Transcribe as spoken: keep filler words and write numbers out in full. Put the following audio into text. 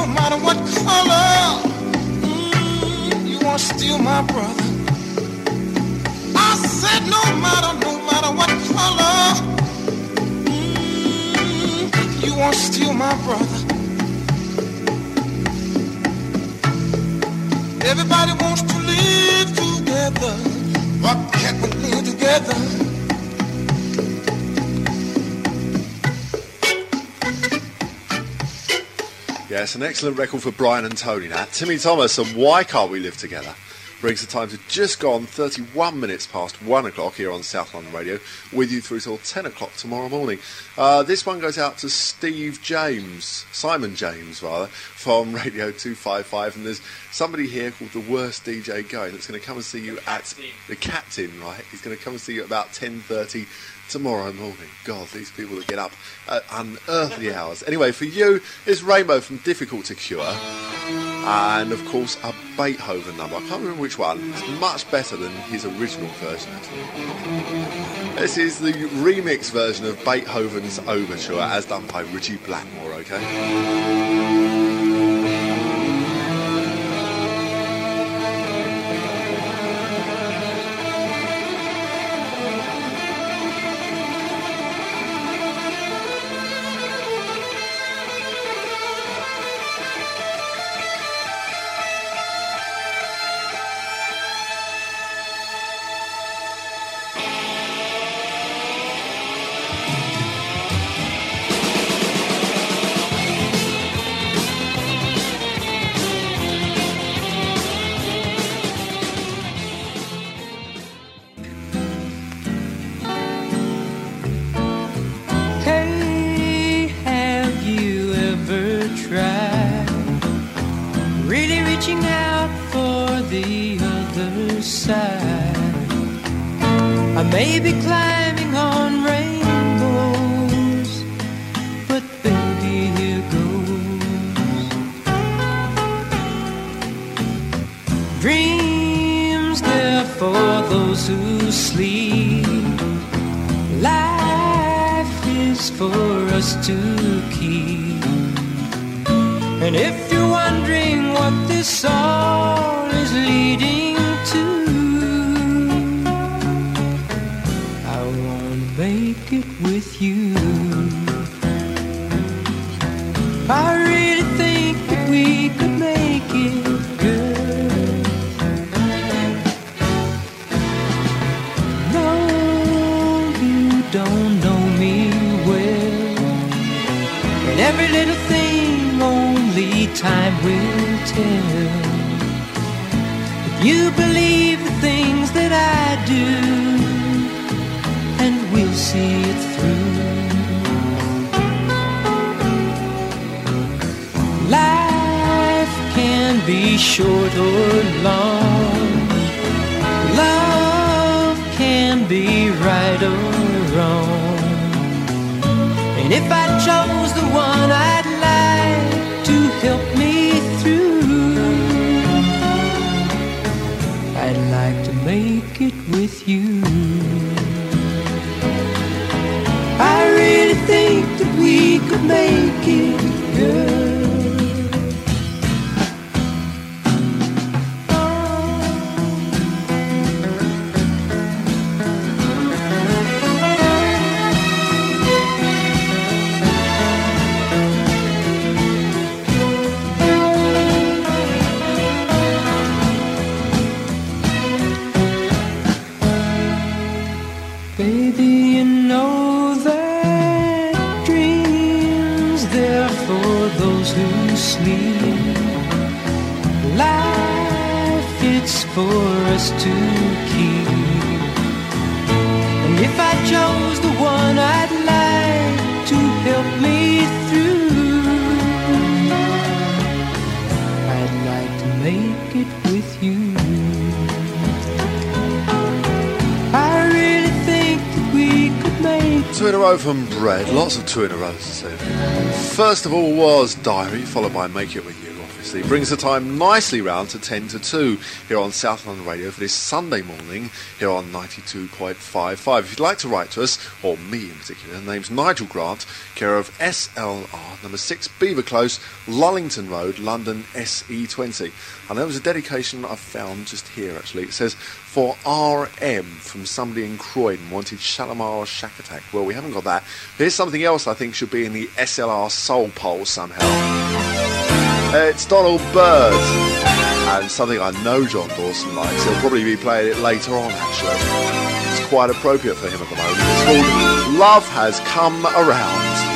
no matter what color. Mm, you won't steal my brother. I said no matter, no matter what color. Mm, you won't steal my brother. Everybody wants to live together. Why can't we live together? Yeah, it's an excellent record for Brian and Tony now. Timmy Thomas and Why Can't We Live Together brings the time to just gone thirty-one minutes past one o'clock here on South London Radio, with you through till ten o'clock tomorrow morning. Uh, this one goes out to Steve James, Simon James rather, from Radio two fifty-five, and there's somebody here called the worst D J going that's going to come and see you at the Captain, right? He's going to come and see you at about ten thirty tomorrow morning. God, these people that get up at unearthly hours. Anyway, for you, it's Rainbow from Difficult to Cure. And, of course, a Beethoven number. I can't remember which one. It's much better than his original version. This is the remix version of Beethoven's Overture, as done by Richie Blackmore, okay? Maybe climbing on rainbows, but baby, here goes. Dreams, they're for those who sleep. Life is for us to keep. And if you're wondering what this all is leading to, make it with you. I really think that we could make it, girl. No, you don't know me well, and every little thing only time will tell. If you believe the things that I do, and we'll see it through. Life can be short or long. Love can be right or wrong. And if I chose the one I'd like to help me through, I'd like to make it with you. I really think that we could make it, girl. Baby, you know that dreams, they're for those who sleep. Life, it's for us to keep. And if I chose the one I'd like to help me through, I'd like to make it with you. I really think that we could make Two in a row from Bread. Lots of two in a row to say. First of all was Diary, followed by Make It With You. obviously. Brings the time nicely round to ten to two here on South London Radio for this Sunday morning here on ninety-two point five five. If you'd like to write to us, or me in particular, the name's Nigel Grant, care of S L R, number six, Beaver Close, Lullington Road, London, S E twenty. And there was a dedication I found just here, actually. It says, for R M, from somebody in Croydon, wanted Shalimar Shack Attack. Well, we haven't got that. Here's something else I think should be in the S L R Soul Poll somehow. It's Donald Byrd, and something I know John Dawson likes. He'll probably be playing it later on, actually. It's quite appropriate for him at the moment. It's called Love Has Come Around.